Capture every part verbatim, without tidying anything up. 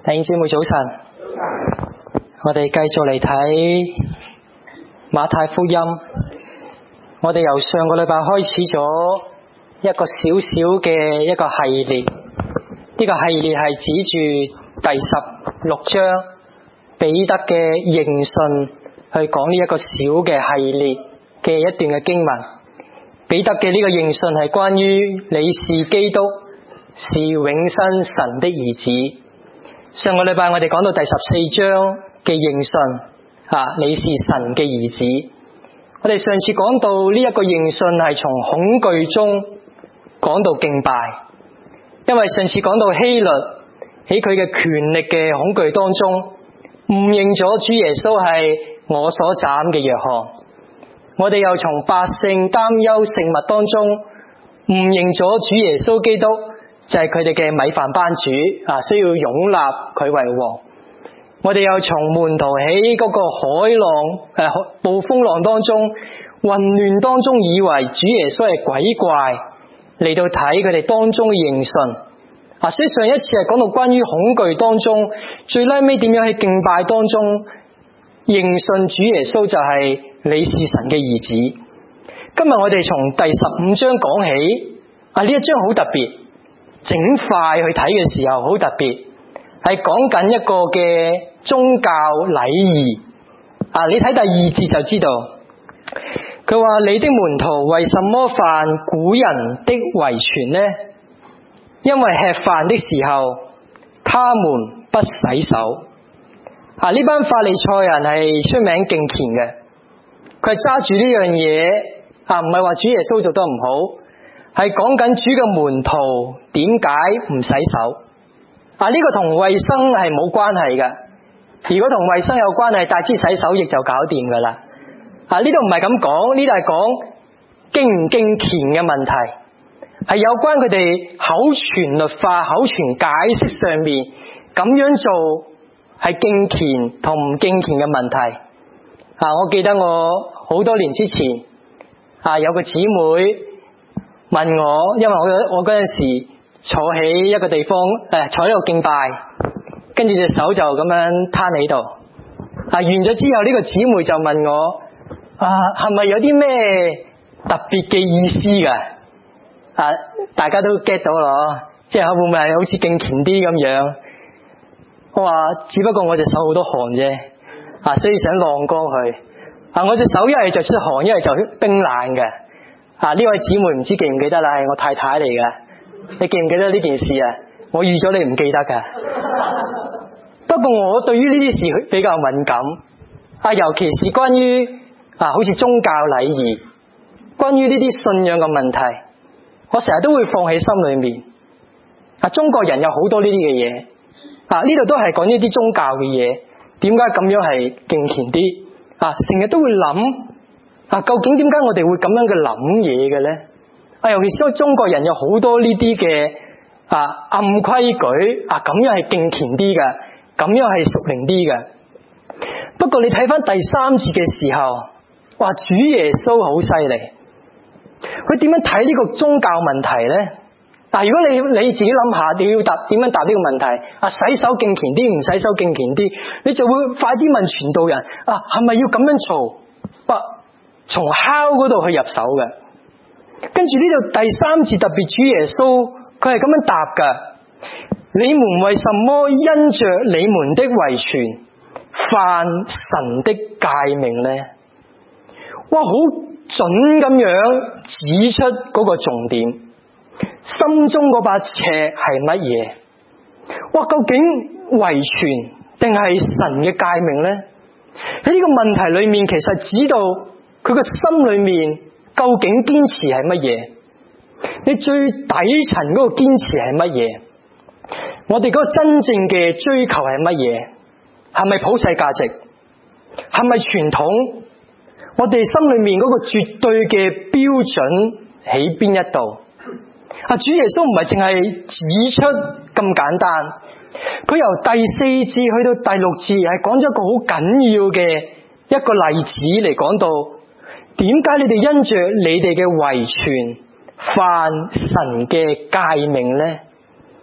弟兄姊妹早晨，我哋繼續嚟睇馬太福音。我哋由上個禮拜開始咗一個小小嘅一個系列，呢個系列係指住第十六章彼得嘅認信去講呢一個小嘅系列嘅一段嘅經文。彼得嘅呢個認信係關於你是基督，是永生神的兒子。上個禮拜我哋講到第十四章嘅認信，啊，你是神嘅兒子。我哋上次講到呢一個認信係從恐懼中講到敬拜，因為上次講到希律喺佢嘅權力嘅恐懼當中誤認咗主耶穌係我所斬嘅約翰。我哋又從百姓擔憂食物當中誤認咗主耶穌基督就係佢哋嘅米飯班主，啊，需要擁立佢為王。我哋又從門徒喺嗰個海浪誒暴風浪當中混亂當中以為主耶穌係鬼怪，嚟到睇佢哋當中嘅認信。啊，所以上一次係講到關於恐懼當中最拉尾點樣喺敬拜當中認信主耶穌就係你是神嘅兒子。今日我哋從第十五章講起，啊，呢一章好特別，整塊去睇嘅時候好特別，係講緊一個嘅宗教禮儀。啊，你睇第二節就知道，佢話你的門徒為什麼犯古人的遺傳呢？因為吃飯的時候，他們不洗手。啊，呢班法利賽人係出名敬虔嘅，佢係揸住呢樣嘢，啊，唔係話主耶穌做得唔好。係講緊主嘅門徒點解唔洗手。啊，呢、這個同衛生係冇關係嘅。如果同衛生有關係，帶支洗手液就搞掂噶啦。啊，呢度唔係咁講，呢度係講敬唔敬虔嘅問題，係有關佢哋口傳律法、口傳解釋上面咁樣做係敬虔同唔敬虔嘅問題。啊，我記得我好多年之前，啊，有個姊妹問我，因為我我嗰陣時坐喺一個地方，誒，坐喺度敬拜，跟住隻手就咁樣攤喺度。啊，完咗之後呢個姊妹就問我，啊，係咪有啲咩特別嘅意思噶？啊，大家都 get 到咯，即係會唔會係好似敬虔啲咁樣？我話只不過我隻手好多汗啫，啊，所以想晾乾佢。啊，我隻手一係就出汗，一係就冰冷嘅。啊！呢位姊妹唔知記唔記得啦，係我太太嚟嘅。你記唔記得呢件事啊？我預咗你唔記得噶。不過我對於呢啲事比較敏感。啊，尤其是關於啊，好似宗教禮儀，關於呢啲信仰嘅問題，我成日都會放喺心裏面。啊，中國人有好多呢啲嘅嘢。啊，呢度都係講呢啲宗教嘅嘢。點解咁樣係敬虔啲？啊，成日都會諗。啊，究竟點解我哋會咁樣嘅諗嘢嘅咧？啊，尤其是中國人有好多呢啲嘅啊暗規矩啊，咁樣係敬虔啲嘅，咁樣係屬靈啲嘅。不過你睇翻第三節嘅時候，話主耶穌好犀利，佢點樣睇呢個宗教問題咧？啊，如果你你自己諗下，你要答點樣答呢個問題？啊，洗手敬虔啲，唔洗手敬虔啲，你就會快啲問傳道人啊，係咪要咁樣做？啊，從敲嗰度去入手嘅。跟住呢度第三節特別主耶穌佢係咁樣答噶，你們為什麼因着你們的遺傳犯神的誡命呢？哇，好準咁樣指出嗰個重點，心中嗰把尺係乜嘢？哇，究竟遺傳定係神嘅誡命呢？喺呢個問題裏面，其實指到佢個心裏面究竟堅持係乜嘢？你最底層嗰個堅持係乜嘢？我哋嗰個真正嘅追求係乜嘢？係咪普世價值？係咪傳統？我哋心裏面嗰個絕對嘅標準喺邊一度？啊，主耶穌唔係淨係指出咁簡單，佢由第四節去到第六節係講咗一個好緊要嘅一個例子嚟講到。點解你哋因着你哋嘅遺傳犯神嘅誡命呢？喺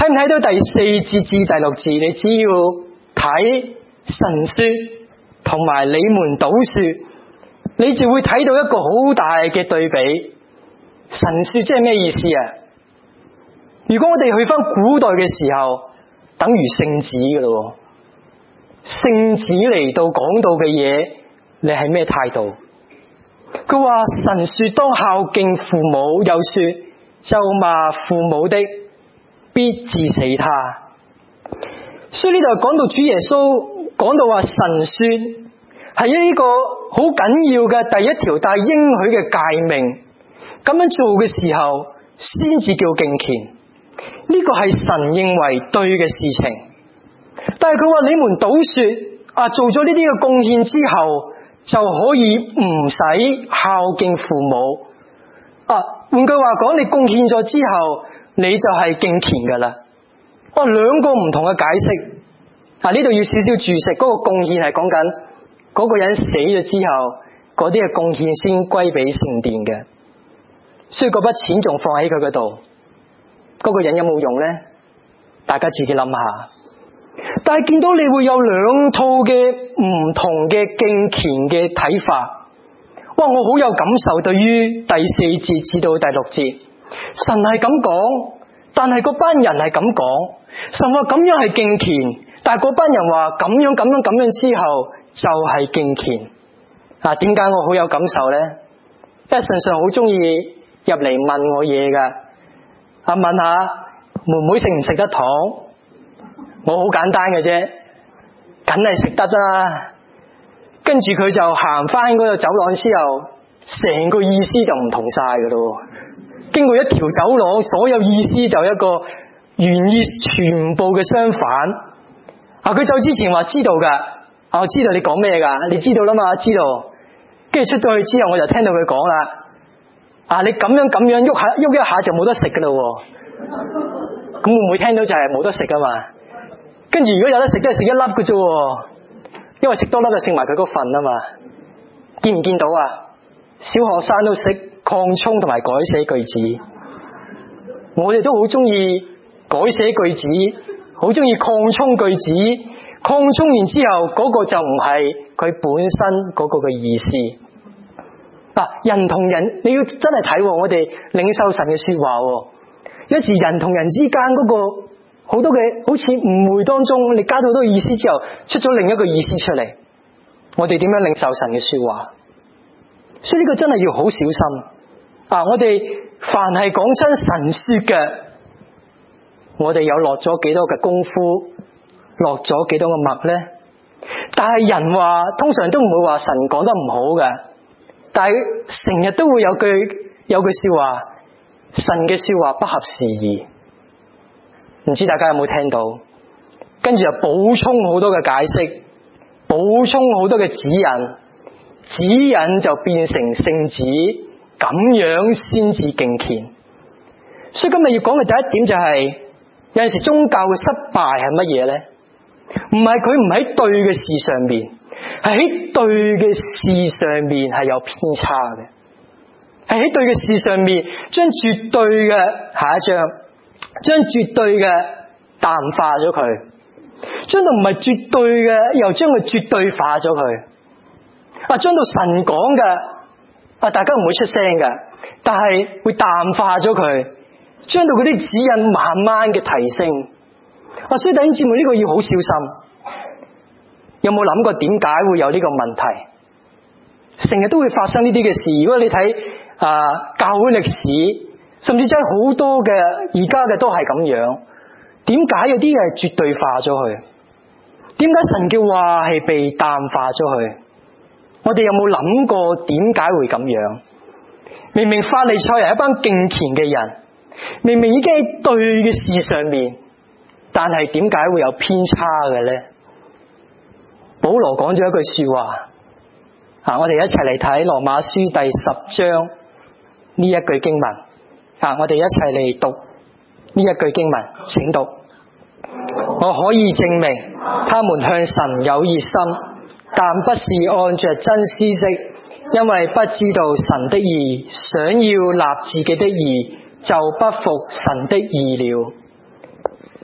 睇唔睇到第四節至第六節？你只要睇神說同埋你們倒說，你就會睇到一個好大嘅對比。神說即係咩意思啊？如果我哋去翻古代嘅時候，等於聖旨㗎咯。聖旨嚟到講到嘅嘢，你係咩態度？佢話神說當孝敬父母，又說咒罵父母的必治死他。所以呢度講到主耶穌講到話神說係一個好緊要嘅第一條帶應許嘅誡命，咁樣做嘅時候先至叫敬虔。呢個係神認為對嘅事情。但係佢話你們倒說啊，做咗呢啲嘅貢獻之後就可以唔使孝敬父母啊。換句話講，你貢獻咗之後你就係敬虔噶啦。哇，兩個唔同嘅解釋啊！呢度要少少注釋，嗰個貢獻係講緊嗰個人死咗之後嗰啲嘅貢獻先歸俾聖殿嘅，所以嗰筆錢仲放喺佢嗰度，嗰個人有冇用呢？大家自己諗下。但係見到你會有兩套嘅唔同嘅敬虔嘅睇法，哇！我好有感受。對於第四節至到第六節，神係咁講，但係嗰班人係咁講。神話咁樣係敬虔，但係嗰班人話咁樣咁樣咁樣之後就係敬虔。啊，點解我好有感受呢？因為神上好中意入嚟問我嘢噶，啊問下妹妹食唔食得糖？我好簡單嘅啫，梗係食得啦。跟住佢就行翻嗰個走廊之後，成個意思就唔同晒噶咯。經過一條走廊，所有意思就一個原意全部嘅相反。啊，佢走之前話知道噶，啊我知道你講咩噶，你知道啦嘛，知道。跟住出到去之後，我就聽到佢講啦，啊你咁樣咁樣喐下喐一下就冇得食噶咯。咁會唔會聽到就係冇得食噶嘛？跟住如果有得食，都係食一粒嘅啫，因為食多粒就食埋佢嗰份啊嘛。見唔見到啊？小學生都識擴充同埋改寫句子，我哋都好中意改寫句子，好中意擴充句子。擴充完之後，嗰個就唔係佢本身嗰個嘅意思。嗱，人同人你要真係睇，我哋領受神嘅說話，有時人同人之間嗰個好多嘅好似誤會當中，你加咗好多意思之後，出咗另一個意思出嚟。我哋點樣領受神嘅說話？所以呢個真係要好小心啊！我哋凡係講真神說嘅，我哋有落咗幾多嘅功夫，落咗幾多個墨呢？但係人話通常都唔會話神講得唔好嘅，但係成日都會有句有句說話，神嘅說話不合時宜。唔知大家有冇聽到？跟住就補充好多嘅解釋，補充好多嘅指引，指引就變成聖旨，咁樣先至敬虔。所以今日要講嘅第一點就係，有陣時宗教嘅失敗係乜嘢呢？唔係佢唔喺對嘅事上面，係喺對嘅事上面係有偏差嘅，係喺對嘅事上面將絕對嘅下一章，將絕對嘅淡化咗佢，將到唔係絕對嘅又將佢絕對化咗佢。啊，將到神講嘅啊，大家唔會出聲嘅，但係會淡化咗佢，將到嗰啲指引慢慢嘅提升。啊，所以弟兄姊妹呢個要好小心。有冇諗過點解會有呢個問題？成日都會發生呢啲嘅事。如果你睇啊教會歷史，甚至真係好多嘅而家嘅都係咁樣。點解有啲嘢係絕對化咗佢？點解神嘅話係被淡化咗佢？我哋有冇諗過點解會咁樣？明明法利賽人係一班敬虔嘅人，明明已經喺對嘅事上面，但係點解會有偏差嘅呢？保羅講咗一句說話啊，我哋一齊嚟睇羅馬書第十章呢一句經文啊，我哋一齊嚟讀呢一句經文，請讀。我可以證明他們向神有熱心，但不是按着真知識，因為不知道神的義，想要立自己的義，就不服神的義了。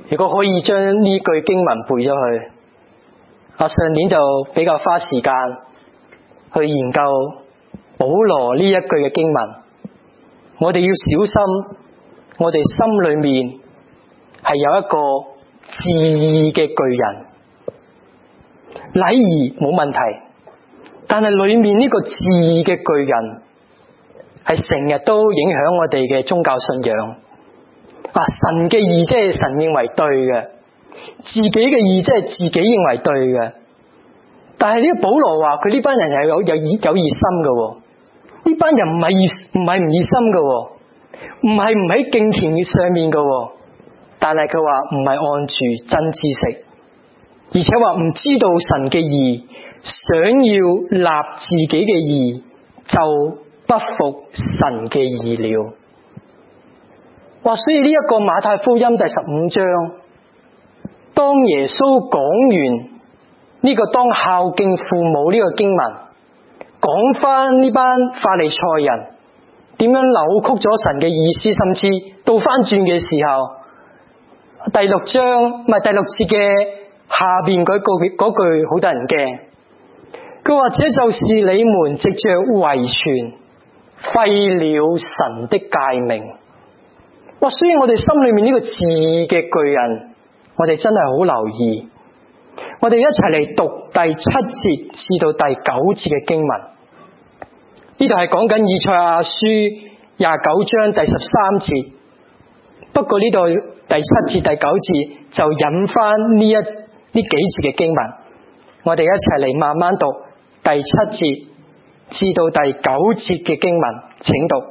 如果可以將呢句經文背咗去，啊上年就比較花時間去研究保羅呢一句嘅經文。我哋要小心，我哋心裏面係有一個智嘅巨人。禮儀冇問題，但係裏面呢個智嘅巨人係成日都影響我哋嘅宗教信仰。啊，神嘅義即係神認為對嘅，自己嘅義即係自己認為對嘅。但係呢個保羅話佢呢班人係有有義有義心嘅，呢班人唔係義唔係唔義心嘅，唔係唔喺敬虔上面嘅，但係佢話唔係按住真知識，而且話唔知道神嘅義，想要立自己嘅義，就不服神嘅義了。哇！所以呢一個馬太福音第十五章，當耶穌講完呢個當孝敬父母呢個經文，講翻呢班法利賽人點樣扭曲咗神嘅意思，甚至倒翻轉嘅時候，第六章唔係第六節嘅下邊嗰句嗰句好得人驚。佢話：這就是你們藉着遺傳廢了神的誡命。哇！所以我哋心裏面呢個智嘅巨人，我哋真係好留意。我哋一齊嚟讀第七節至到第九節嘅經文。呢度係講緊以賽亞書廿九章第十三節。不過呢度第七節第九節就引翻呢一呢幾節嘅經文。我哋一齊嚟慢慢讀第七節至到第九節嘅經文，請讀。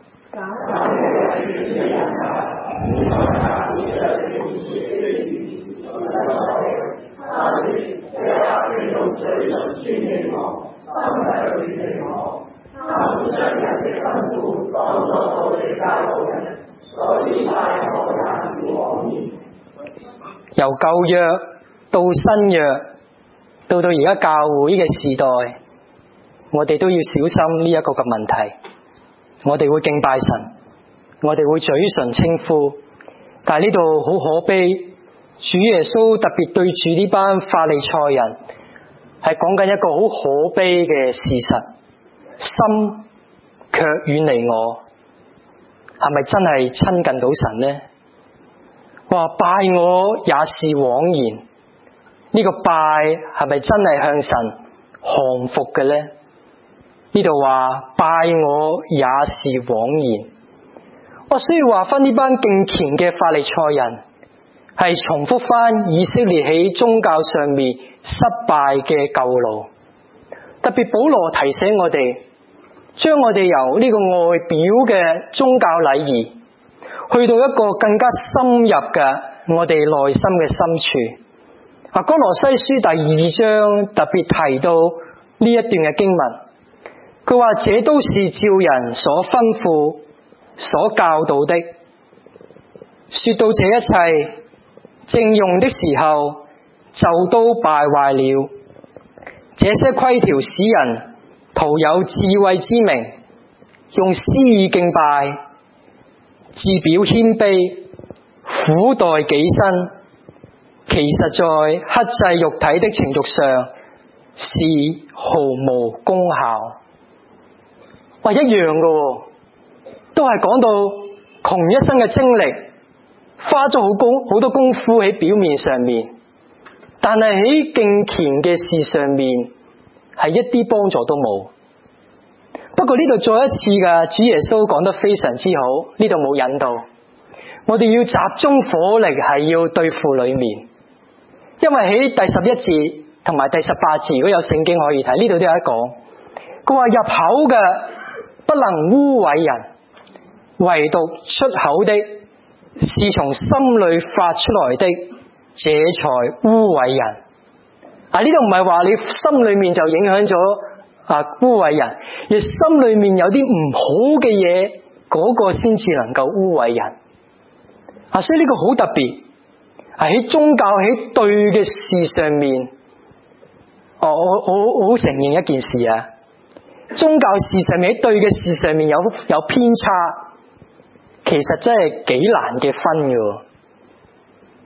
由舊約到新約，到到而家教會嘅時代，我哋都要小心呢一個嘅問題。我哋會敬拜神，我哋會嘴唇稱呼，但係呢度好可悲，主耶穌特別對住呢班法利賽人係講緊一個好可悲嘅事實，心卻遠離我，係咪真係親近到神呢？話拜我也是枉然，呢個拜係咪真係向神降服嘅呢？呢度話拜我也是枉然。我所以話翻呢班敬虔嘅法利賽人係重複翻以色列喺宗教上面失敗嘅舊路。特別保羅提醒我哋，將我哋由呢個外表嘅宗教禮儀去到一個更加深入嘅我哋內心嘅深處。啊，哥羅西書第二章特別提到呢一段嘅經文，佢話這都是照人所吩咐所教導的。說到這一切正用的時候，就都敗壞了。這些規條使人徒有智慧之名，用私意敬拜，自表謙卑，苦待己身，其實在克制肉體的情慾上是毫無功效。哇，一樣嘅，都係講到窮一生嘅精力，花咗好功好多功夫喺表面上面，但係喺敬虔嘅事上面係一啲幫助都冇。不過呢度再一次嘅主耶穌講得非常之好，呢度冇引導，我哋要集中火力係要對付裏面。因為喺第十一節同埋第十八節，如果有聖經可以睇，呢度都有一講。佢話入口嘅不能污穢人，唯獨出口的是從心裏發出來的，這才污穢人。啊，呢度唔係話你心裏面就影響咗啊污穢人，而心裏面有啲唔好嘅嘢，嗰個先至能夠污穢人。啊，所以呢個好特別。喺宗教喺對嘅事上面，哦，我我我好承認一件事啊，宗教事上面喺對嘅事上面有有偏差，其實真係幾難嘅分嘅。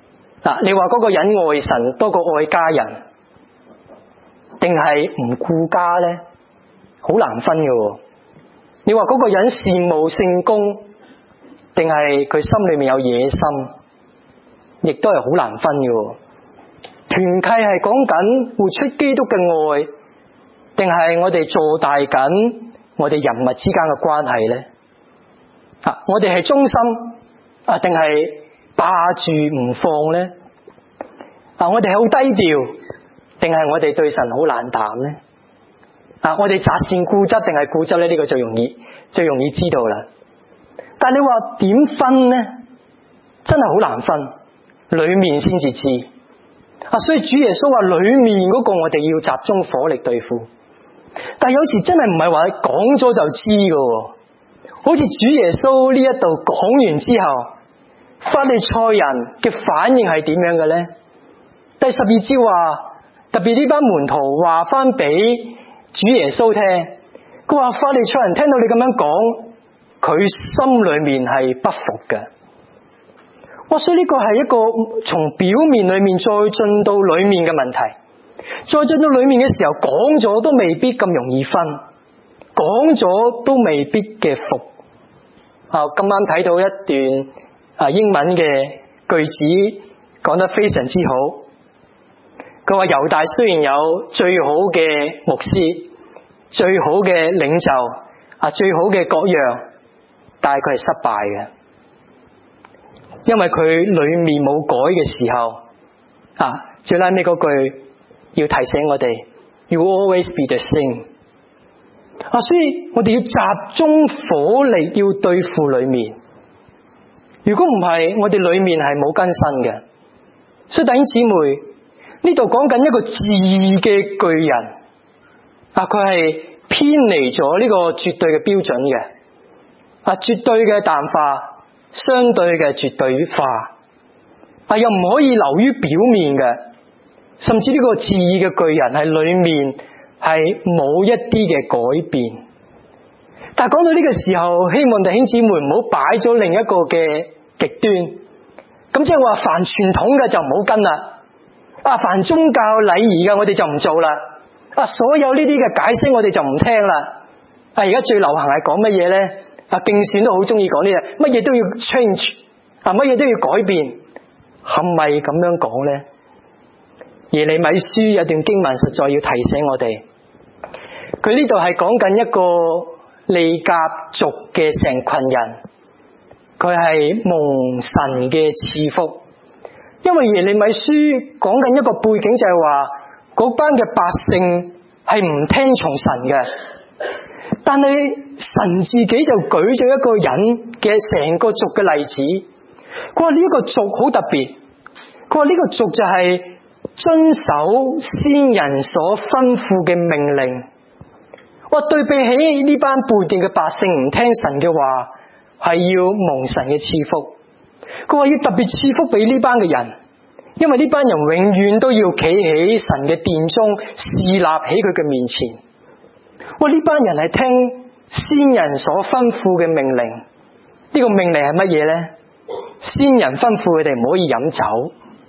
嗱，你話嗰個人愛神多過愛家人，定係唔顧家咧？好難分嘅。你話嗰個人羨慕聖工，定係佢心裏面有野心，亦都係好難分嘅。團契係講緊活出基督嘅愛，定係我哋做大緊我哋人物之間嘅關係咧？啊，我哋係忠心啊，定係霸住唔放咧？啊，我哋係好低調，定係我哋對神好冷淡咧？啊，我哋擇善固執定係固執咧？呢個最容易最容易知道啦。但係你話點分咧？真係好難分，裏面先至知。啊，所以主耶穌話裏面嗰個我哋要集中火力對付。但係有時真係唔係話講咗就知㗎，好似主耶穌呢一度講完之後，法利賽人嘅反應係點樣嘅咧？第十二節話，特別呢班門徒話翻俾主耶穌聽，佢話法利賽人聽到你咁樣講，佢心裏面係不服嘅。哇！所以呢個係一個從表面裏面再進到裏面嘅問題，再進到裏面嘅時候，講咗都未必咁容易分，講咗都未必嘅服。啊，今晚睇到一段啊英文嘅句子，講得非常之好。佢話猶大雖然有最好嘅牧師、最好嘅領袖啊、最好嘅各樣，但係佢係失敗嘅。因為佢裏面冇改嘅時候，啊，最拉尾嗰句要提醒我哋 ，You always be the same。啊，所以我哋要集中火力要對付裏面。如果唔係，我哋裏面係冇更新嘅。所以弟兄姊妹，呢度講緊一個自義嘅巨人，啊，佢係偏離咗呢個絕對嘅標準嘅，啊，絕對嘅淡化。相對嘅絕對化，啊，又唔可以流於表面嘅，甚至呢個自義嘅巨人係裏面係冇一啲嘅改變。但係講到呢個時候，希望弟兄姊妹唔好擺咗另一個嘅極端，咁即係話凡傳統嘅就唔好跟啦，啊，凡宗教禮儀嘅我哋就唔做啦，啊，所有呢啲嘅解釋我哋就唔聽啦。啊，而家最流行係講乜嘢咧？啊，競選都好中意講呢嘢，乜嘢都要 change， 啊，乜嘢都要改變，係咪咁樣講咧？耶利米書有段經文實在要提醒我哋，佢呢度係講緊一個利甲族嘅成群人，佢係蒙神嘅賜福，因為耶利米書講緊一個背景就係話，嗰班嘅百姓係唔聽從神嘅。但係神自己就舉咗一個人嘅成個族嘅例子，佢話呢一個族好特別，佢話呢個族就係遵守先人所吩咐嘅命令。哇，對比起呢班背叛嘅百姓唔聽神嘅話，係要蒙神嘅賜福。佢話要特別賜福俾呢班嘅人，因為呢班人永遠都要企喺神嘅殿中侍立喺佢嘅面前。哇！呢班人係聽先人所吩咐嘅命令，呢、這個命令係乜嘢咧？先人吩咐佢哋唔可以飲酒，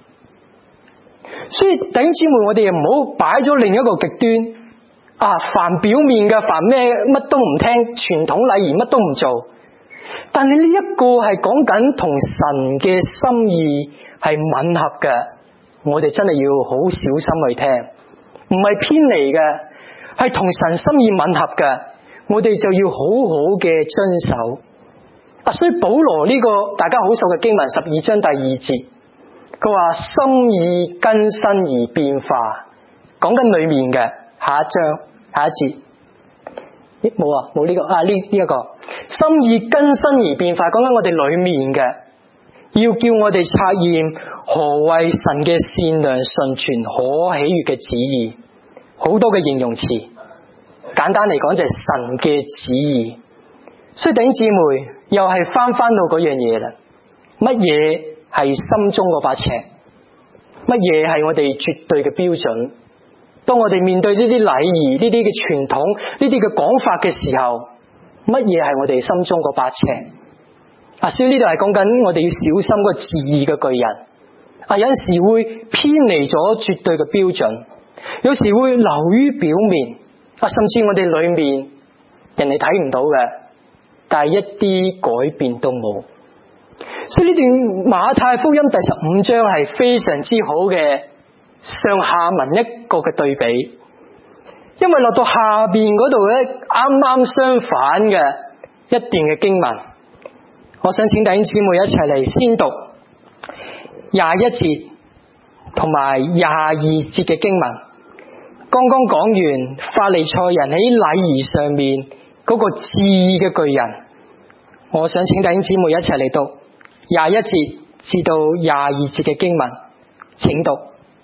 所以弟兄姊妹，我哋又唔好擺咗另一個極端啊！凡表面嘅，凡咩乜都唔聽，傳統禮儀乜都唔做。但係呢一個係講緊同神嘅心意係吻合嘅，我哋真係要好小心去聽，唔係偏離嘅。係同神心意吻合嘅，我哋就要好好嘅遵守。啊，所以保羅呢個大家好熟嘅經文十二章第二節，佢話心意更新而變化，講緊裏面嘅。下一章下一節，咦冇啊冇呢個啊呢呢一個心意更新而變化，講緊我哋裏面嘅，要叫我哋察驗何謂神嘅善良純全可喜悅嘅旨意。好多嘅形容詞，簡單嚟講就係神嘅旨意。所以弟兄姊妹又係翻翻到嗰樣嘢啦。乜嘢係心中嗰把尺？乜嘢係我哋絕對嘅標準？當我哋面對呢啲禮儀、呢啲嘅傳統、呢啲嘅講法嘅時候，乜嘢係我哋心中嗰把尺？啊，所以呢度係講緊我哋要小心嗰個自義嘅巨人。 啊，有陣時會偏離咗絕對嘅標準，有時會流於表面，啊，甚至我哋裏面人哋睇唔到嘅，但係一啲改變都冇。所以呢段馬太福音第十五章係非常之好嘅上下文一個嘅對比，因為落到下邊嗰度咧，啱啱相反嘅一段嘅經文，我想請弟兄姊妹一齊嚟先讀廿一節同埋廿二節嘅經文。剛剛講完法利賽人喺禮儀上面嗰個智嘅巨人，我想請弟兄姊妹一齊嚟讀廿一節至到廿二節嘅經文，請讀。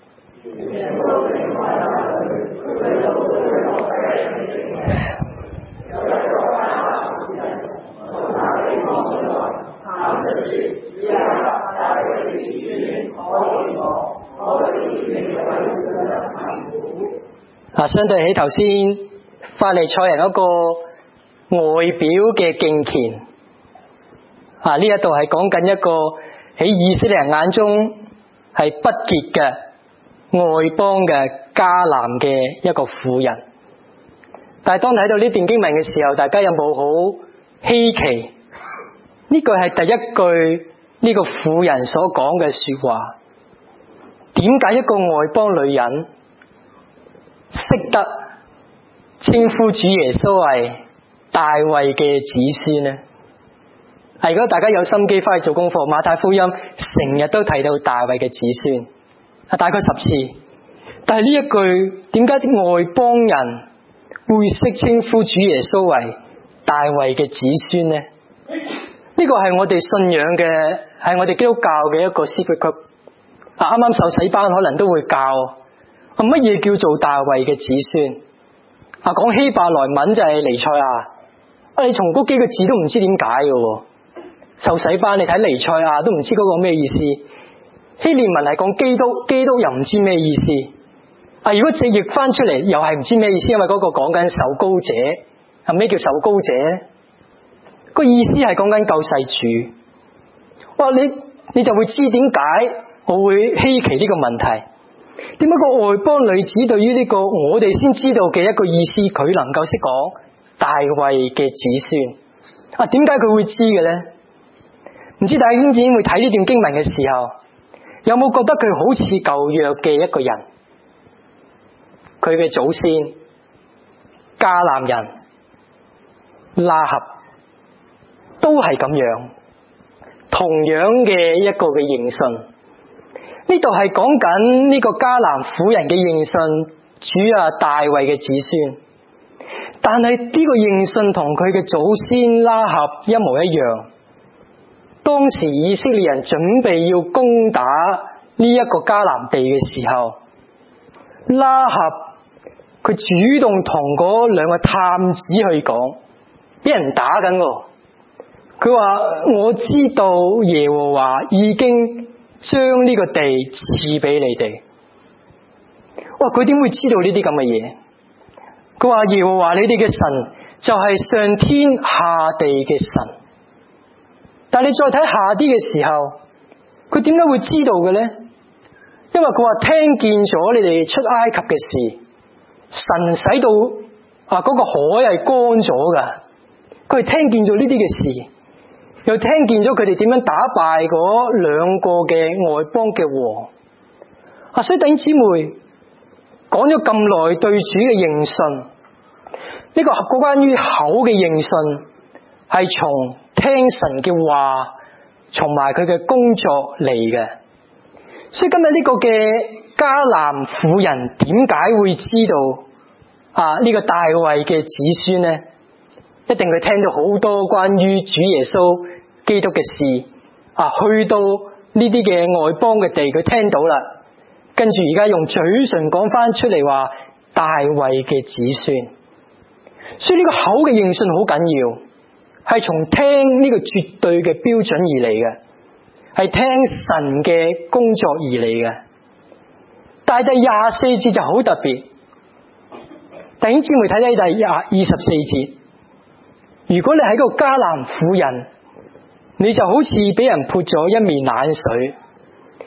啊，相對起頭先法利賽人嗰個外表嘅敬虔，啊呢一度係講緊一個喺以色列人眼中係不潔嘅外邦嘅迦南嘅一個婦人。但係當睇到呢段經文嘅時候，大家有冇好稀奇？呢句係第一句呢個婦人所講嘅說話。點解一個外邦女人識得稱呼主耶穌為大衛嘅子孫呢？係如果大家有心機翻去做功課，馬太福音成日都提到大衛嘅子孫，啊大概十次。但係呢一句點解啲外邦人會識稱呼主耶穌為大衛嘅子孫呢？呢個係我哋信仰嘅，係我哋基督教嘅一個 secret group。啊，啱啱受洗班可能都會教啊，乜嘢叫做大衛嘅子孫？啊，講希伯來文就係彌賽亞。啊，你從嗰幾個字都唔知點解嘅，受洗班你睇彌賽亞都唔知嗰個咩意思。希臘文係講基督，基督又唔知咩意思。啊，如果直譯翻出嚟又係唔知咩意思，因為嗰個講緊受膏者。啊，咩叫受膏者？個意思係講緊救世主。哇，你你就會知點解我會稀奇呢個問題。點解個外邦女子對於呢個我哋先知道嘅一個意思，佢能夠識講大衛嘅子孫？啊，點解佢會知嘅呢？唔知大家兄姊妹睇呢段經文嘅時候，有冇覺得佢好似舊約嘅一個人？佢嘅祖先迦南人拉合都係咁樣，同樣嘅一個嘅認信。呢度係講緊呢個迦南婦人嘅認信主啊大衛嘅子孫，但係呢個認信同佢嘅祖先拉合一模一樣。當時以色列人準備要攻打呢一個迦南地嘅時候，拉合佢主動同嗰兩個探子去講，俾人打緊喎。佢話我知道耶和華已經將呢個地賜俾你哋。哇！佢點會知道呢啲咁嘅嘢？佢話耶和華你哋嘅神就係上天下地嘅神。但係你再睇下啲嘅時候，佢點解會知道嘅呢？因為佢話聽見咗你哋出埃及嘅事，神使到啊嗰個海係乾咗噶。佢係聽見咗呢啲嘅事，又聽見咗佢哋點樣打敗嗰兩個嘅外邦嘅王。啊，所以弟兄姊妹講咗咁耐對主嘅認信，呢個關於口嘅認信係從聽神嘅話，從埋佢嘅工作嚟嘅。所以今日呢個嘅迦南婦人點解會知道啊呢個大衛嘅子孫呢？一定佢聽到好多關於主耶穌基督嘅事啊，去到呢啲嘅外邦嘅地，佢聽到啦，跟住而家用嘴唇講翻出嚟話大衛嘅子孫。所以呢個口嘅認信好緊要，係從聽呢個絕對嘅標準而嚟嘅，係聽神嘅工作而嚟嘅。但係第廿四節就好特別，弟兄姊妹睇睇第廿二十四節，如果你係個迦南婦人，你就好似俾人潑咗一面冷水。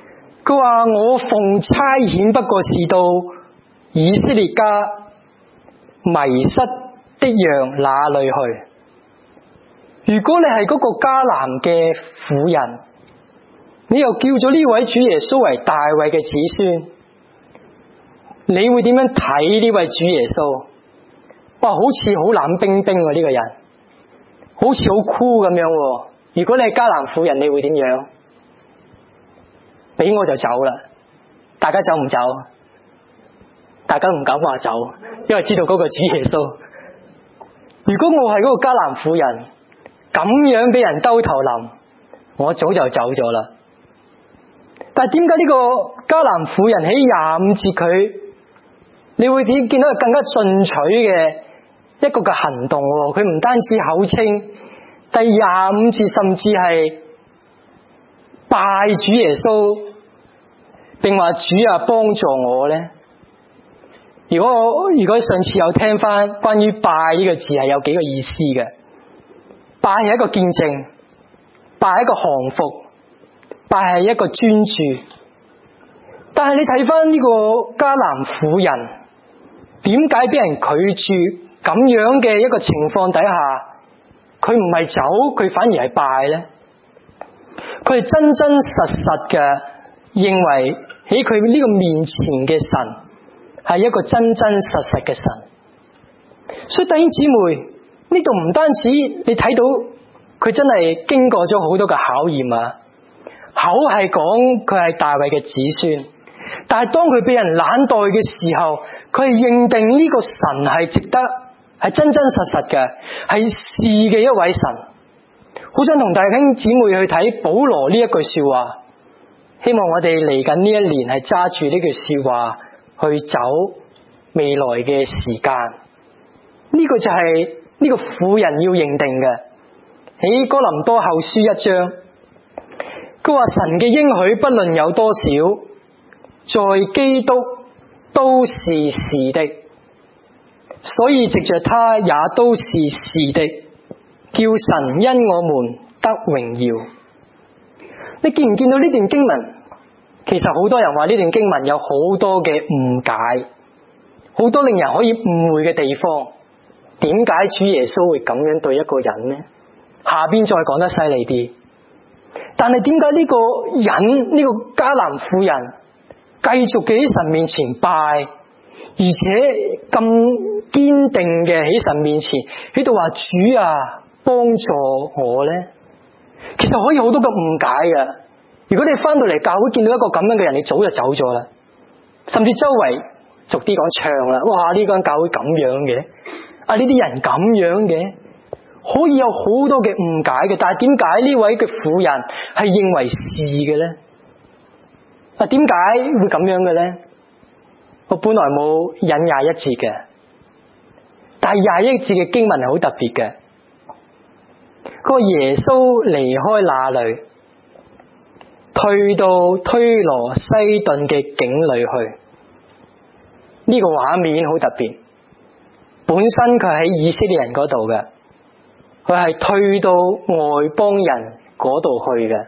佢話我奉差遣不過是到以色列家迷失的羊那裏去。如果你係嗰個迦南嘅婦人，你又叫咗呢位主耶穌為大衛嘅子孫，你會點樣睇呢位主耶穌？哇，好似好冷冰冰喎，呢個人好似好酷咁樣。如果你係迦南婦人，你會點樣？俾我就走啦。大家走唔走？大家唔敢話走，因為知道嗰個主耶穌。如果我係嗰個迦南婦人，咁樣俾人兜頭淋，我早就走咗啦。但係點解呢個迦南婦人喺廿五節佢，你會點見到佢更加進取嘅一個嘅行動？佢唔單止口稱，第廿五節甚至係拜主耶穌，並話主啊，幫助我呢。如果我如果上次有聽翻關於拜呢個字係有幾個意思嘅，拜係一個見證，拜係一個降服，拜係一個專注。但係你睇翻呢個迦南婦人，點解俾人拒絕咁樣嘅一個情況底下，佢唔係走，佢反而係拜呢？佢係真真實實嘅認為喺佢呢個面前嘅神係一個真真實實嘅神。所以弟兄姊妹，呢度唔單止你睇到佢真係經過咗好多嘅考驗啊，口係講佢係大衛嘅子孫，但係當佢俾人懶待嘅時候，佢係認定呢個神係值得，係真真實實嘅，係是嘅一位神。好想同弟兄姊妹去睇保羅呢一句說話，希望我哋嚟緊呢一年係揸住呢句說話去走未來嘅時間。呢個就係呢個婦人要認定嘅。喺哥林多後書一章，佢話神嘅應許不論有多少，在基督都是是的，所以藉着他也都是是的，叫神因我們得榮耀。你見唔見到呢段經文？其實好多人話呢段經文有好多嘅誤解，好多令人可以誤會嘅地方。點解主耶穌會咁樣對一個人呢？下邊再講得犀利啲。但係點解呢個人，呢個迦南婦人繼續嘅喺神面前拜，而且咁堅定嘅喺神面前喺度話主啊，幫助我呢？其實可以好多個誤解嘅。如果你翻到嚟教會見到一個咁樣嘅人，你早就走咗啦，甚至周圍逐啲講唱啦，哇，呢間教會咁樣嘅，啊，呢啲人咁樣嘅，可以有好多嘅誤解嘅。但係點解呢位嘅婦人係認為是嘅咧？啊，點解會咁樣嘅咧？我本來冇引廿一節嘅，但係廿一節嘅經文係好特別嘅。嗰個耶穌離開那裏，退到推羅西頓嘅境裏去。呢個畫面好特別，本身佢喺以色列人嗰度嘅，佢係退到外邦人嗰度去嘅。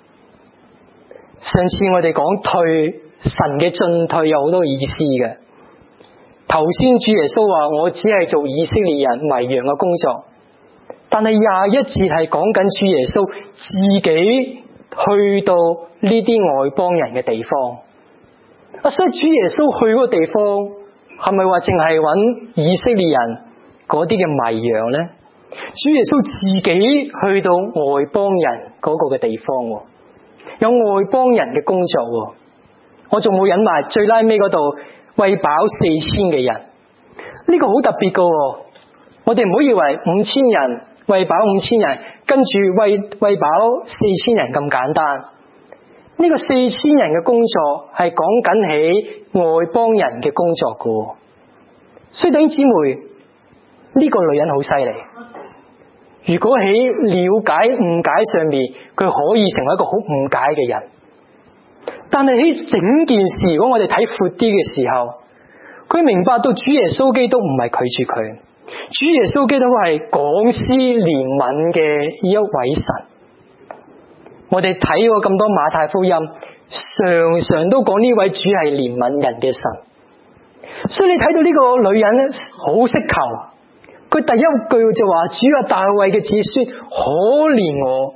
上次我哋講退，神嘅進退有好多意思嘅。頭先主耶穌話我只係做以色列人迷羊嘅工作，但係廿一節係講緊主耶穌自己去到呢啲外邦人嘅地方。啊，所以主耶穌去嗰個地方係咪話淨係揾以色列人嗰啲嘅迷羊呢？主耶穌自己去到外邦人嗰個嘅地方，有外邦人嘅工作。我仲冇引埋最拉尾嗰度餵飽四千嘅人，呢個好特別噶。我哋唔好以為五千人餵飽五千人，跟住餵餵飽四千人咁簡單。呢個四千人嘅工作係講緊起外邦人嘅工作噶。所以弟兄姊妹，呢個女人好犀利。如果喺了解誤解上面，佢可以成為一個好誤解嘅人。但係喺整件事，如果我哋睇闊啲嘅時候，佢明白到主耶穌基督唔係拒絕佢，主耶穌基督係廣施憐憫嘅一位神。我哋睇過咁多馬太福音， 常常都講呢位主係憐憫人嘅神。所以你睇到呢個女人咧，好識求。佢第一句就話：主啊，大衛嘅子孫，可憐我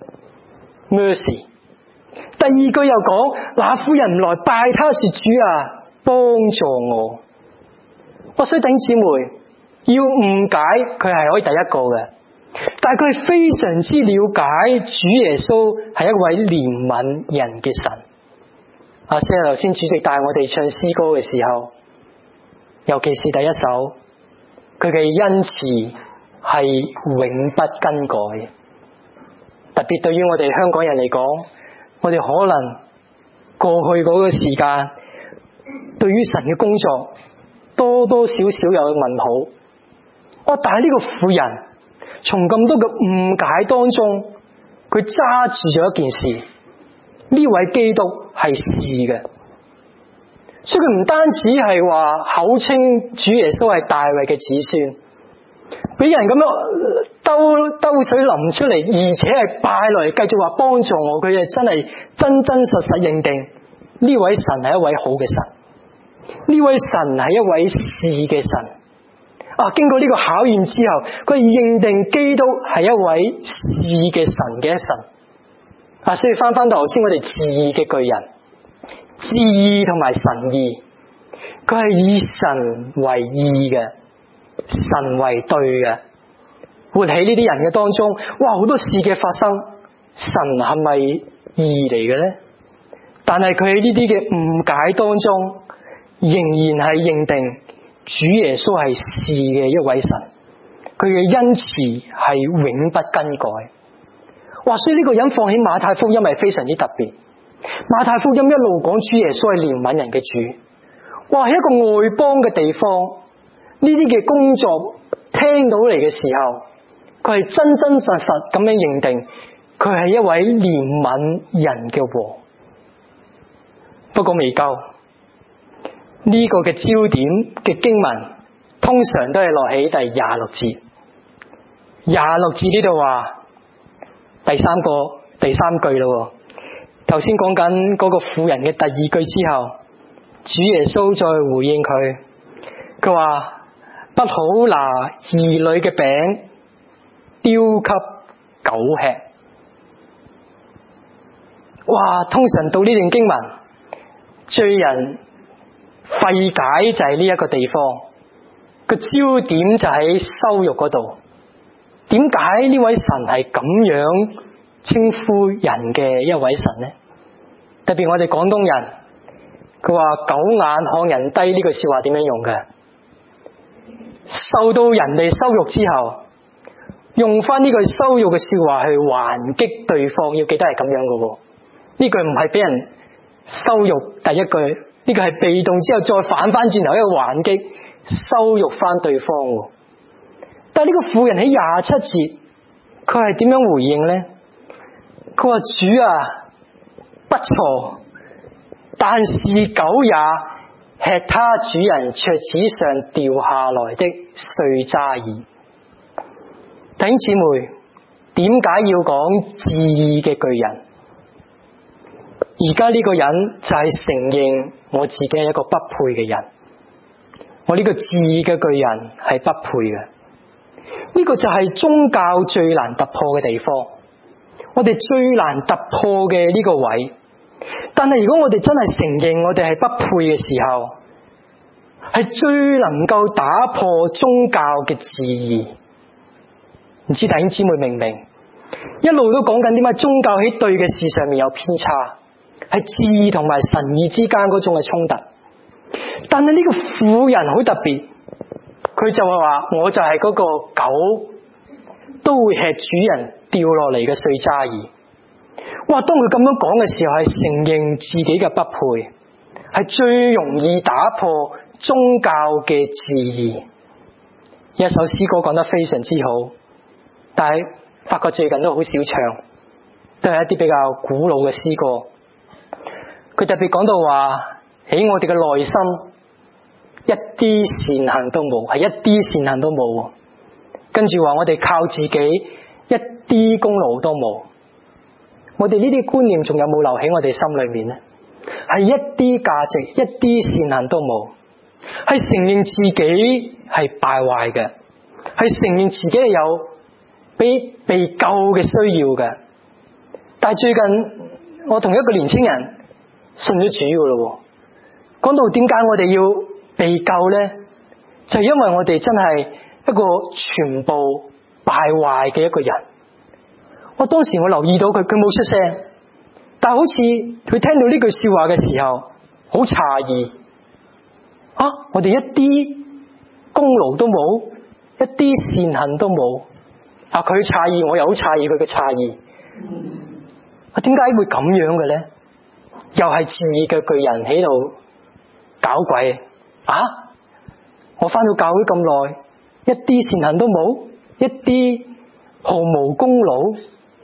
，mercy。第二句又講：那婦人來拜他說，主啊，幫助我。我所以弟兄姊妹要誤解佢係可以第一個嘅，但係佢係非常之了解主耶穌係一位憐憫人嘅神。阿先頭先主席帶我哋唱詩歌嘅時候，尤其是第一首，佢嘅恩慈係永不更改。特別對於我哋香港人嚟講，我哋可能過去嗰個時間對於神嘅工作多多少少有問號。哦，但係呢個婦人從咁多嘅誤解當中，佢揸住咗一件事，呢位基督係是嘅，所以佢唔單止係話口稱主耶穌係大衛嘅子孫，俾人咁樣兜兜水淋出嚟，而且係拜落嚟，繼續話幫助我，佢係真係真真實實認定呢位神係一位好嘅神，呢位神係一位是嘅神。啊，經過呢個考驗之後，佢認定基督係一位是嘅神嘅一神。啊，所以翻翻到頭先我哋字義嘅巨人，字義同埋神義，佢係以神為義嘅，神為對嘅。活喺呢啲人嘅當中，哇，好多事嘅發生，神係咪義嚟嘅咧？但係佢喺呢啲嘅誤解當中，仍然係認定主耶穌係是嘅一位神，佢嘅恩慈係永不更改。哇！所以呢個人放喺馬太福音係非常之特別。馬太福音一路講主耶穌係憐憫人嘅主。哇！喺一個外邦嘅地方，呢啲嘅工作聽到嚟嘅時候，佢係真真實實咁樣認定佢係一位憐憫人嘅王。不過未夠，呢個嘅焦點嘅經文通常都係落喺第廿六節。廿六節呢度話第三個第三句咯。頭先講緊嗰個婦人嘅第二句之後，主耶穌再回應佢，佢話不好拿兒女嘅餅丟給狗吃。哇！通常到呢段經文最人費解就係呢一個地方，個焦點就喺羞辱嗰度。點解呢位神係咁樣稱呼人嘅一位神呢？特別我哋廣東人，佢話狗眼看人低呢句說話點樣用嘅？受到人哋羞辱之後，用翻呢句羞辱嘅說話去還擊對方，要記得係咁樣嘅喎。呢句唔係俾人羞辱第一句，呢個係被動之後再反翻轉頭一個還擊，羞辱翻對方。但係呢個婦人喺廿七節，佢係點樣回應呢？佢話主啊，不錯，但是狗也吃他主人桌子上掉下來的碎渣兒。弟兄姊妹，點解要講自義嘅巨人？而家呢個人就係承認我自己係一個不配嘅人，我呢個自義嘅巨人係不配嘅。呢個就係宗教最難突破嘅地方，我哋最難突破嘅呢個位。但係如果我哋真係承認我哋係不配嘅時候，係最能夠打破宗教嘅自義。唔知弟兄姊妹明唔明？一路都講緊點解宗教喺對嘅事上面有偏差，係自義同埋神義之間嗰種嘅衝突。但係呢個婦人好特別，佢就係話我就係嗰個狗都會吃主人掉落嚟嘅碎渣兒。哇！當佢咁樣講嘅時候，係承認自己嘅不配，係最容易打破宗教嘅自義。一首詩歌講得非常之好，但係發覺最近都好少唱，都係一啲比較古老嘅詩歌。佢特別講到話喺我哋嘅內心一啲善行都冇，係一啲善行都冇。跟住話我哋靠自己一啲功勞都冇。我哋呢啲觀念仲有冇留喺我哋心裏面呢？ 係一啲價值、一啲善行都冇，係承認自己係敗壞嘅，係承認自己係有被被救嘅需要嘅。但係最近我同一個年青人信咗主噶咯，講到點解我哋要被救呢？就係因為我哋真係一個全部敗壞嘅一個人。我當時我留意到佢，佢冇出聲，但係好似佢聽到呢句說話嘅時候，好詫異啊！我哋一啲功勞都冇，一啲善行都冇啊！佢詫異，我又好詫異佢嘅詫異。啊，點解會咁樣嘅咧？又係自義嘅巨人喺度搞鬼啊！我返到教會咁耐，一啲善行都冇，一啲毫無功勞。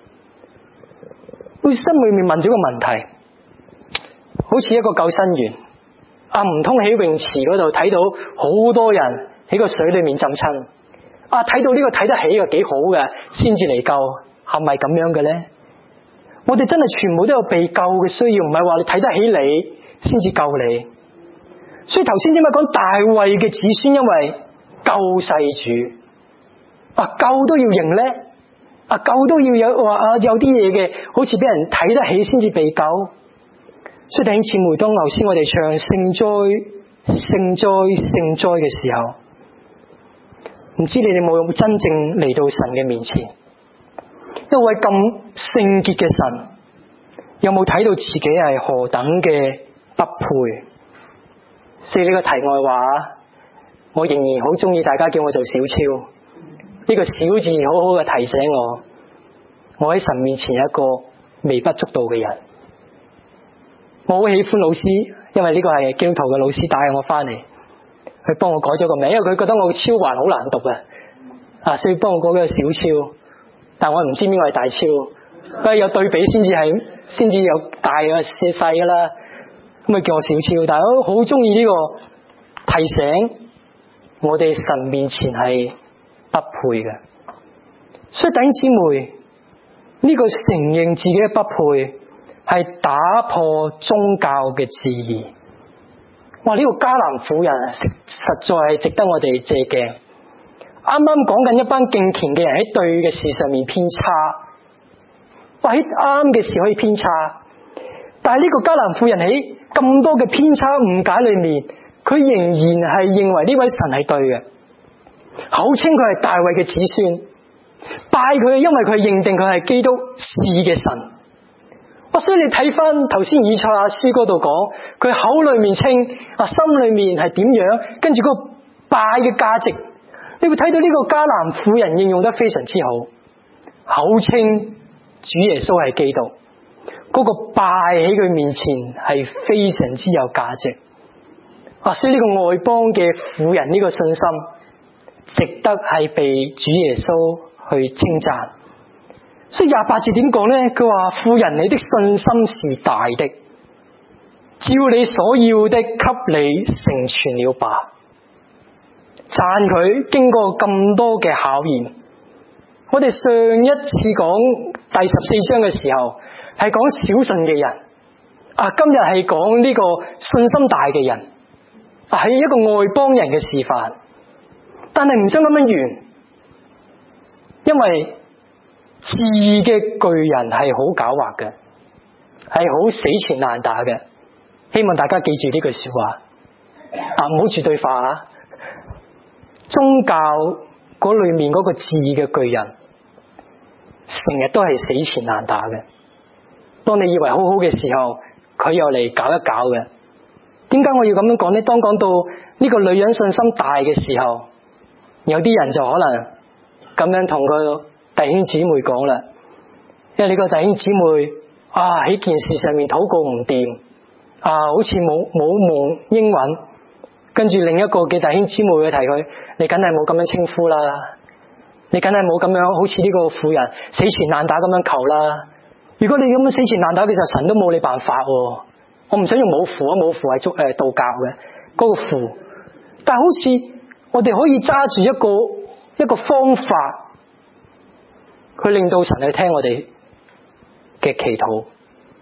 佢心裏面問咗個問題，好似一個救生員啊，唔通喺泳池嗰度睇到好多人喺個水裏面浸親啊，睇到呢個睇得起嘅幾好嘅，先至嚟救，係咪咁樣嘅咧？我哋真係全部都有被救嘅需要，唔係話你睇得起你先至救你。所以頭先點解講大衛嘅子孫，因為救世主啊，救都要認叻啊，救都要有話啊，有啲嘢嘅好似俾人睇得起先至被救。所以弟兄姊妹，當頭先我哋唱聖哉聖哉聖哉嘅時候，唔知你哋有冇真正嚟到神嘅面前？一位咁聖潔嘅神，有冇睇到自己係何等嘅不配？所以呢個題外話，我仍然好中意大家叫我做小超。呢個小字好好嘅提醒我，我喺神面前有一個微不足道嘅人。我好喜歡老師，因為呢個係基督徒嘅老師帶我翻嚟，佢幫我改咗個名，因為佢覺得我嘅超環好難讀啊，啊，所以幫我改咗個小超。但我唔知邊個係大超，不過有對比先至係，先至有大嘅細噶啦。咁咪叫我小超，但係我好中意呢個提醒，我哋神面前係不配嘅。所以弟兄姊妹，呢個承認自己嘅不配，係打破宗教嘅質疑。哇！呢個迦南婦人實在係值得我哋借鏡。啱啱講緊一班敬虔嘅人喺對嘅事上面偏差，哇！喺啱嘅事可以偏差，但係呢個迦南婦人喺咁多嘅偏差誤解裏面，佢仍然係認為呢位神係對嘅，口稱佢係大衛嘅子孫，拜佢因為佢認定佢係基督是嘅神。哇！所以你睇翻頭先以賽亞書嗰度講，佢口裏面稱啊，心裏面係點樣，跟住個拜嘅價值。你會睇到呢個迦南婦人應用得非常之好，口稱主耶穌係基督，嗰個拜喺佢面前係非常之有價值啊！所以呢個外邦嘅婦人呢個信心，值得係被主耶穌去稱讚。所以廿八節點講呢？佢話：婦人，你的信心是大的，照你所要的給你成全了吧。讚佢經過咁多嘅考驗。我哋上一次講第十四章嘅時候係講小信嘅人啊，今日係講呢個信心大嘅人啊，係一個外邦人嘅示範。但係唔想咁樣完，因為自義嘅巨人係好狡猾嘅，係好死纏爛打嘅。希望大家記住呢句說話啊，唔好絕對化啊！宗教嗰裏面嗰個自義嘅巨人，成日都係死纏爛打嘅。當你以為好好嘅時候，佢又嚟搞一搞嘅。點解我要咁樣講呢？當講到呢個女人信心大嘅時候，有啲人就可能咁樣同佢弟兄姊妹講啦，因為你個弟兄姊妹啊喺件事上面禱告唔掂啊，好似冇冇蒙應允，跟住另一個嘅弟兄姊妹去提佢，你梗係冇咁樣稱呼啦，你梗係冇咁樣好似呢個婦人死纏爛打咁樣求啦。如果你咁樣死纏爛打嘅時候，神都冇你辦法喎。我唔想用冇符啊，冇符係足誒道教嘅嗰個符，但係好似我哋可以揸住一個一個方法，去令到神去聽我哋嘅祈禱。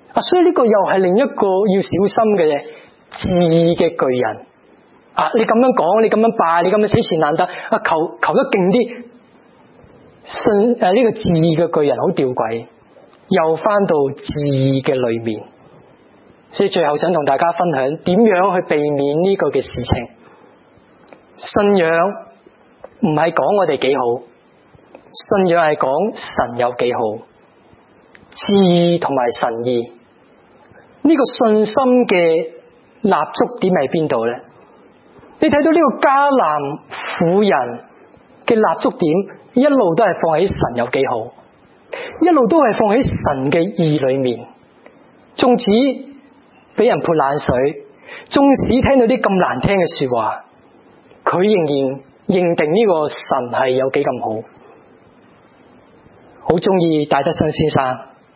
啊，所以呢個又係另一個要小心嘅自義嘅巨人。啊，你咁樣講，你咁樣拜，你咁樣死纏爛打，啊，求求得勁啲，信誒呢個自義嘅巨人好吊詭，又翻到自義嘅裏面。所以最後想同大家分享點樣去避免呢個嘅事情。信仰唔係講我哋幾好，信仰係講神有幾好。自義同埋神義，呢個信心嘅立足點喺邊度呢？你睇到呢個迦南婦人嘅立足點，一路都係放喺神有幾好，一路都係放喺神嘅義裏面。縱使俾人潑冷水，縱使聽到啲咁難聽嘅說話，佢仍然認定呢個神係有幾咁好。好中意戴德生先生，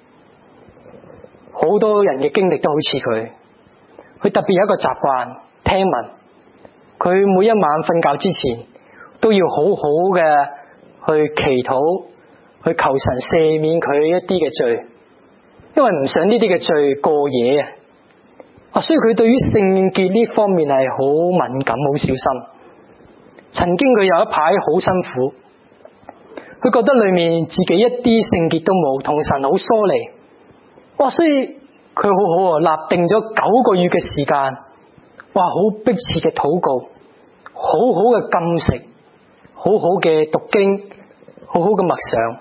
好多人嘅經歷都好似佢。佢特別有一個習慣，聽聞佢每一晚瞓覺之前都要好好嘅去祈禱，去求神赦免佢一啲嘅罪，因為唔想呢啲嘅罪過夜啊。啊，所以佢對於聖潔呢方面係好敏感，好小心。曾經佢有一排好辛苦，佢覺得裏面自己一啲聖潔都冇，同神好疏離。哇！所以佢好好啊，立定咗九個月嘅時間，哇！好迫切嘅禱告，好好嘅禁食，好好嘅讀經，好好嘅默想，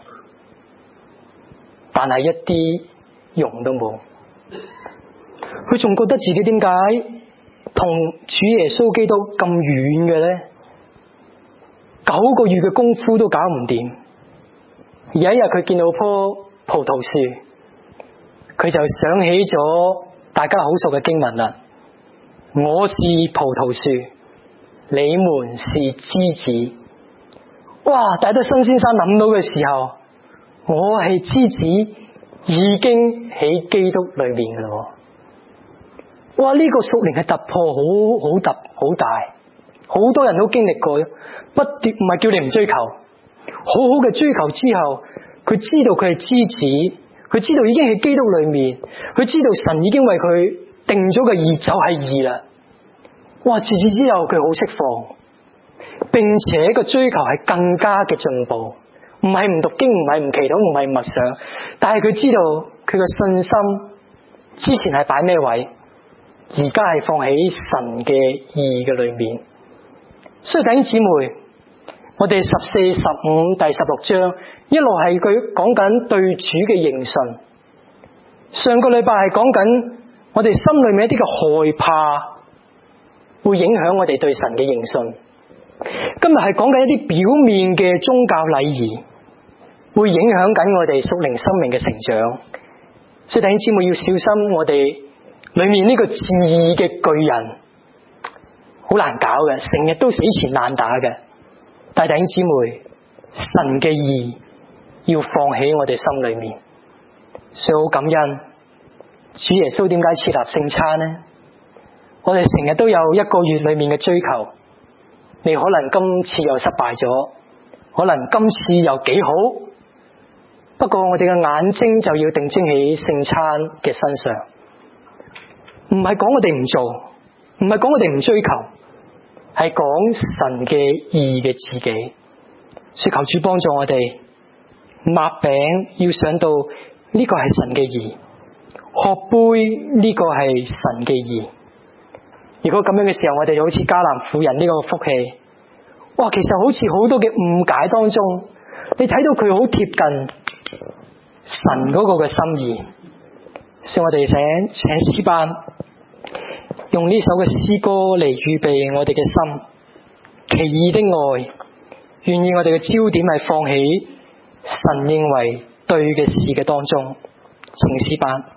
但係一啲用都冇。佢仲覺得自己點解同主耶穌基督咁遠嘅咧？九個月嘅功夫都搞唔掂。有一日佢見到棵葡萄樹，佢就想起咗大家好熟嘅經文啦。我是葡萄樹，你們是枝子。哇！戴德生先生諗到嘅時候，我係枝子，已經喺基督裏面噶啦。哇！呢、這個屬靈嘅突破好好突好大，好多人都經歷過，不斷唔係叫你唔追求，好好嘅追求之後，佢知道佢係枝子，佢知道已經喺基督裏面，佢知道神已經為佢定咗嘅義就係義啦。哇！自此之後佢好釋放，並且個追求係更加嘅進步，唔係唔讀經，唔係唔祈禱，唔係唔默想，但係佢知道佢嘅信心之前係擺咩位，而家係放喺神嘅義嘅裏面。所以弟兄姊妹，我哋十四、十五、第十六章一路係佢講緊對主嘅認信。上個禮拜係講緊我哋心裏面一啲嘅害怕，會影響我哋對神嘅認信。今日係講緊一啲表面嘅宗教禮儀，會影響緊我哋屬靈生命嘅成長。所以弟兄姊妹要小心，我哋裏面呢個自義嘅巨人好難搞嘅，成日都死纏爛打嘅。但弟兄姊妹，神嘅義要放喺我哋心裏面，所以好感恩。主耶穌點解設立聖餐呢？我哋成日都有一個月裏面嘅追求，你可能今次又失敗咗，可能今次又幾好，不過我哋嘅眼睛就要定睛喺聖餐嘅身上，唔係講我哋唔做，唔係講我哋唔追求，係講神嘅義嘅自己。所以求主幫助我哋，擘餅要想到呢個係神嘅義，喝杯呢個係神嘅義。如果咁樣嘅時候，我哋好似迦南婦人呢個福氣，哇！其實好似好多嘅誤解當中，你睇到佢好貼近神嗰個嘅心意。所以我哋請請詩班用呢首嘅詩歌嚟預備我哋嘅心，奇異的愛，願意我哋嘅焦點係放喺神認為對嘅事嘅當中。請詩班。